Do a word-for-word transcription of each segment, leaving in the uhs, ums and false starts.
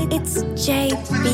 It's J B.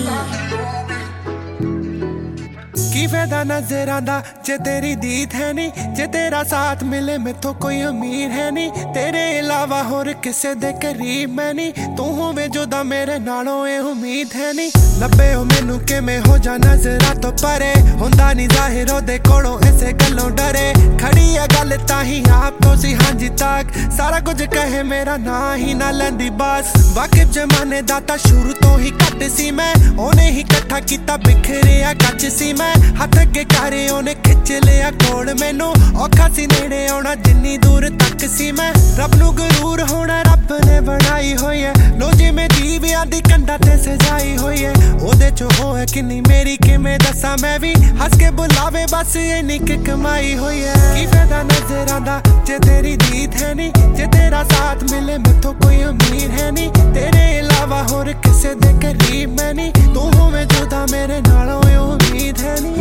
की फायदा नजरां दा जे तेरी दीद है नी, जे तेरा साथ मिले मैथों कोई अमीर है नी, तेरे अलावा होर किसे दे करीब मैं नी, तू होवे जुदा मेरे नालों ए उम्मीद है नी। लब्बे हो मैनू किवें हो जा नजरां तो परे, हुंदा नी ज़ाहिर ओदे कोलों इसे गल्लों डरे, खड़ी है गल ताही आप तो सी हांजी तक, सारा कुछ कहे मेरा ना ही ना लैंदी बस, वाकिफ जमाने दा तां शुरू तो ही घट सी मैं, ओने ही कट्ठा कीता बिखरिया कच सी मैं, हथ अगे करे ओने खिच लिया कोल मैनू, औखा सी नेड़े आउणा जिन्नी दूर तक सी मैं, रब नू गरूर होना रब ने बनाई होई है, लो जिवें दीवियां दी कंधा ते सजाई होई है, ओदे चो होए किन्नी मेरी किवें दस्सां मैं भी, हस के बुलावे बस इन्नी क कमाई होई है। की फायदा नजरां दा जे तेरी दीद है नी, जे तेरा साथ मिले मैथों कोई अमीर है नी, तेरे अलावा होर किसे दे करीब मैं नी, तू होवे जुदा मेरे नालों ए उम्मीद है नी।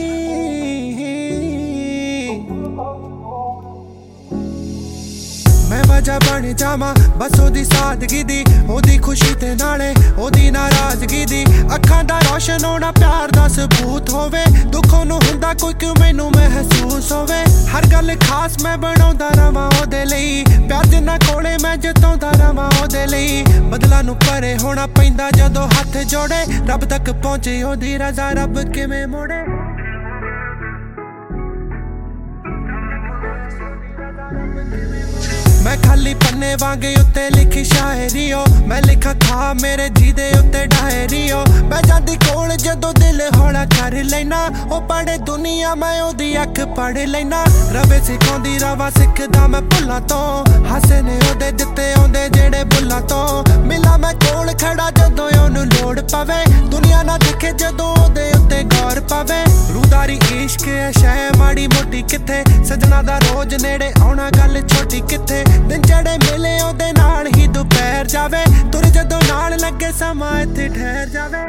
मैं वजह बन जावां बस ओदी सादगी दी, ओदी खुशी ते नाले ओदी नाराजगी दी, अखां दा रोशन होना प्यार दा सबूत होवे, दुखों नू हुंदा कोई क्यों मैनू महसूस होवे, हर गल खास मैं बनाउंदा रवां ओदे लई, प्यार जिन्ना कोले मैं जताउंदा रवां ओदे लई, बदला नू परे होना पैंदा जदों हत्थ जोड़े, रब तक पहुंचे ओदी रज़ा रब किवें मोड़े। मैं खाली पन्ने वांगे उत्ते लिखी शायरी हो, मैं लिखा खा मेरे जी दे उत्ते डायरी हो, मैं जांदी कोल जदों दिल हौला कर लेना, ओ पढ़े दुनिया मैं ओदी अख पढ़ लेना, रवे सिखाउंदी रवा सिखदा मैं भुल्लां तो, हासे ने ओदे दित्ते आउंदे जेड़े भुल्लां तो, मिला मैं कोल खड़ा जदों ओनू लोड़ पवे, दुनिया ना दिखे जदों ओदे उत्ते गौर पवे, रूदारी इश्क है शै माड़ी मोटी किथे, सजना दा रोज नेड़े आउणा गल छोटी किथे, दिन चढ़े मिले ओदे नाल ही दोपहर जावे, तुर जदों नाल लगे समा इत्थे ठहर जावे।